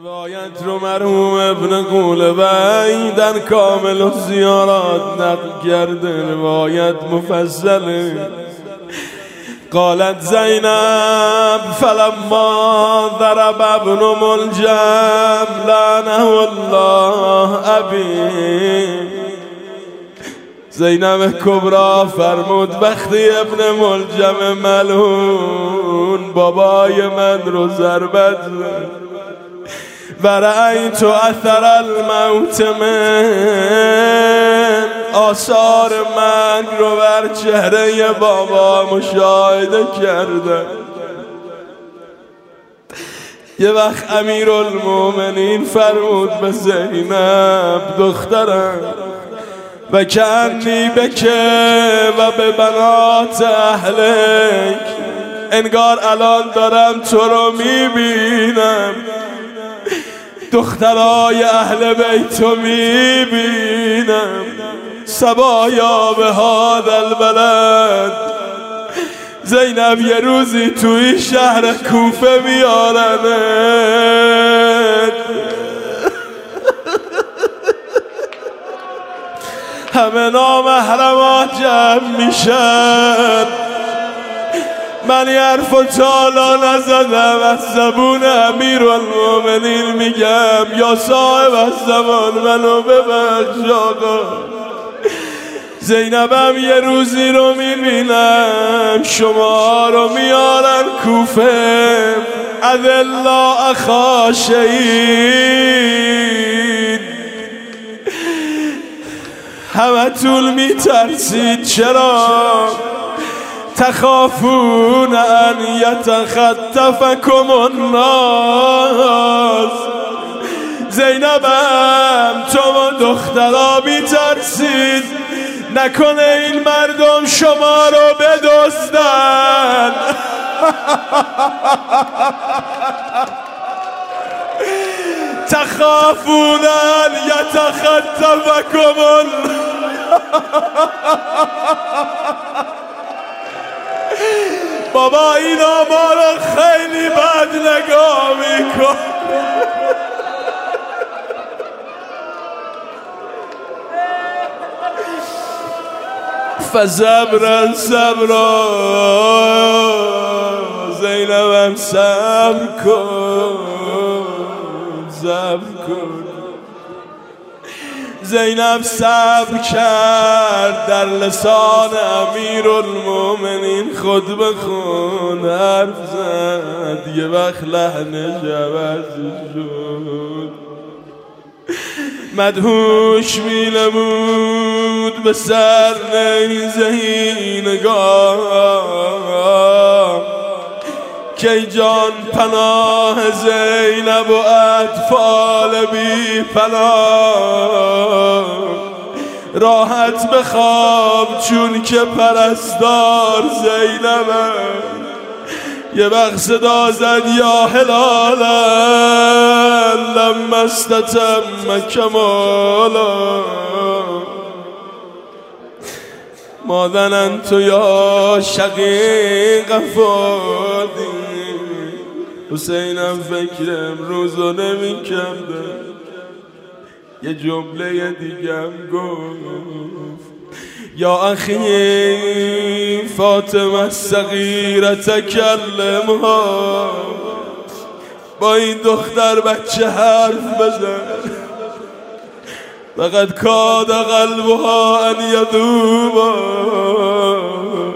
روایت رو مرحوم ابن قولبی در کامل و زیارات نقل کرده. روایت مفصله. قالت زینب فلما ضرب ابن ملجم لعنه الله ابی. زینب کبرا فرمود وقتی ابن ملجم ملعون بابای من رو ضربت زد و رأیت اثر الموت من، آثار مرگ رو بر چهره بابا مشاهده کرده. یه وقت امیرالمومنین فرمود به زینب دخترم و کانی بکه و به بنات اهلک، انگار الان دارم تو رو میبینم، دخترای اهل بیتو میبینم. صبایا به هذا البلد. زینب یه روزی توی شهر کوفه میارنت، همه نامحرمات جمع میشن. من یه حرف و تالا نزدم، از زبون امیرالمومنین میگم یا صاحب از زمان منو ببخش آقا. زینبم یه روزی رو میبینم شما رو میارن کوفه، اذلا اخا شهید. همه طول میترسید. چرا؟ تخافون ان یتخطفکم الناس. زینبم تو و دخترا میترسید نکنه این مردم شما رو بدزدن. تخافون ان یتخطفکم الناس. بابا اینا ما رو خیلی بد نگاه میکن. فصبرا صبرا. زینبم صبر کن صبر کن. زینب صبر کرد، در لسان امیرالمومنین خود به خود حرف زد. یه وقت لحنش عوض شد، مدهوش می‌نمود به سر نیزه نگاه که جان پناه زینب و اطفال بی پناه. راحت بخواب چون که پرستار زینبم. یه وقت صدا زد یا هلالا لما استتم کمالا. ما ظننت یا شقیق فادی. حسینم فکر امروز رو نمی کردم. یه جمله دیگم گفت یا اخی فاطمه صغیره تکلمها. با این دختر بچه حرف بزن. فقد کاد قلبها ان یذوبا.